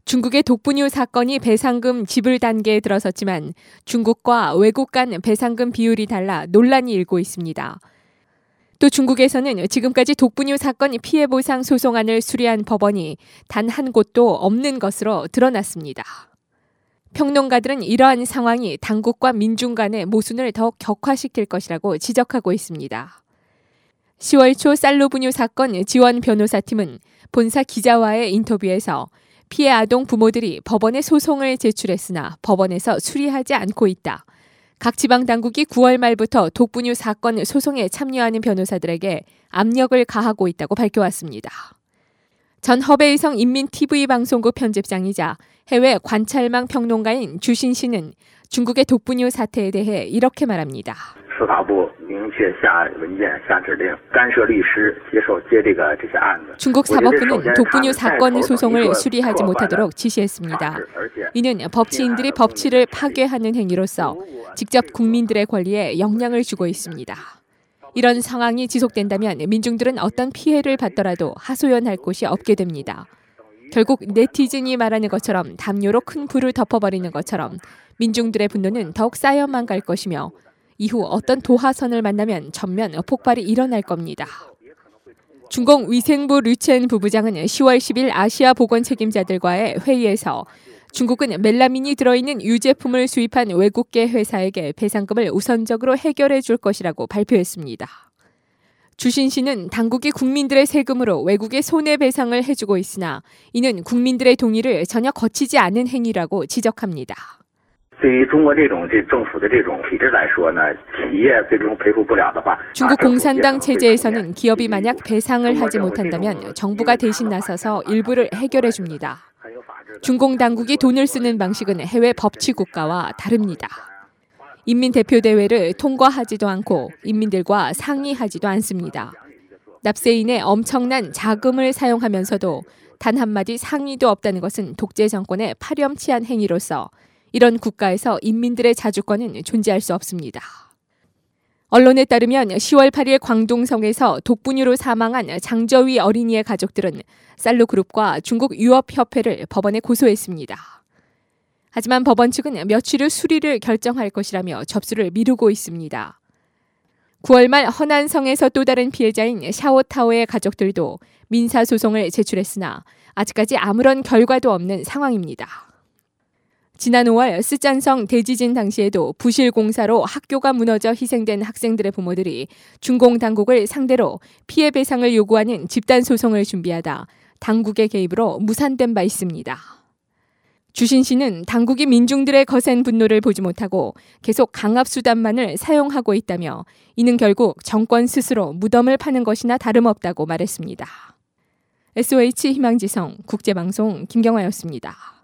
중국의 독분유 사건이 배상금 지불 단계에 들어섰지만 중국과 외국 간 배상금 비율이 달라 논란이 일고 있습니다. 또 중국에서는 지금까지 독분유 사건 피해 보상 소송안을 수리한 법원이 단 한 곳도 없는 것으로 드러났습니다. 평론가들은 이러한 상황이 당국과 민중 간의 모순을 더욱 격화시킬 것이라고 지적하고 있습니다. 10월 초 쌀로분유 사건 지원 변호사팀은 본사 기자와의 인터뷰에서 피해 아동 부모들이 법원에 소송을 제출했으나 법원에서 수리하지 않고 있다. 각 지방 당국이 9월 말부터 독분유 사건 소송에 참여하는 변호사들에게 압력을 가하고 있다고 밝혀왔습니다. 전 허베이성 인민TV방송국 편집장이자 해외 관찰망 평론가인 주신 씨는 중국의 독분유 사태에 대해 이렇게 말합니다. 중국 사법부는 독분유 사건 소송을 수리하지 못하도록 지시했습니다. 이는 법치인들이 법치를 파괴하는 행위로서 직접 국민들의 권리에 영향을 주고 있습니다. 이런 상황이 지속된다면 민중들은 어떤 피해를 받더라도 하소연할 곳이 없게 됩니다. 결국 네티즌이 말하는 것처럼 담요로 큰 불을 덮어버리는 것처럼 민중들의 분노는 더욱 쌓여만 갈 것이며 이후 어떤 도하선을 만나면 전면 폭발이 일어날 겁니다. 중공위생부 류첸 부부장은 10월 10일 아시아 보건 책임자들과의 회의에서 중국은 멜라민이 들어있는 유제품을 수입한 외국계 회사에게 배상금을 우선적으로 해결해 줄 것이라고 발표했습니다. 주신 씨는 당국이 국민들의 세금으로 외국에 손해배상을 해주고 있으나 이는 국민들의 동의를 전혀 거치지 않은 행위라고 지적합니다. 중국 공산당 체제에서는 기업이 만약 배상을 하지 못한다면 정부가 대신 나서서 일부를 해결해 줍니다. 중공 당국이 돈을 쓰는 방식은 해외 법치 국가와 다릅니다. 인민대표대회를 통과하지도 않고 인민들과 상의하지도 않습니다. 납세인의 엄청난 자금을 사용하면서도 단 한마디 상의도 없다는 것은 독재 정권의 파렴치한 행위로서 이런 국가에서 인민들의 자주권은 존재할 수 없습니다. 언론에 따르면 10월 8일 광동성에서 독분유로 사망한 장저위 어린이의 가족들은 쌀로그룹과 중국 유업협회를 법원에 고소했습니다. 하지만 법원 측은 며칠 후 수리를 결정할 것이라며 접수를 미루고 있습니다. 9월 말 허난성에서 또 다른 피해자인 샤오타오의 가족들도 민사소송을 제출했으나 아직까지 아무런 결과도 없는 상황입니다. 지난 5월 쓰촨성 대지진 당시에도 부실 공사로 학교가 무너져 희생된 학생들의 부모들이 중공 당국을 상대로 피해 배상을 요구하는 집단 소송을 준비하다 당국의 개입으로 무산된 바 있습니다. 주신 씨는 당국이 민중들의 거센 분노를 보지 못하고 계속 강압수단만을 사용하고 있다며 이는 결국 정권 스스로 무덤을 파는 것이나 다름없다고 말했습니다. SOH 희망지성 국제방송 김경화였습니다.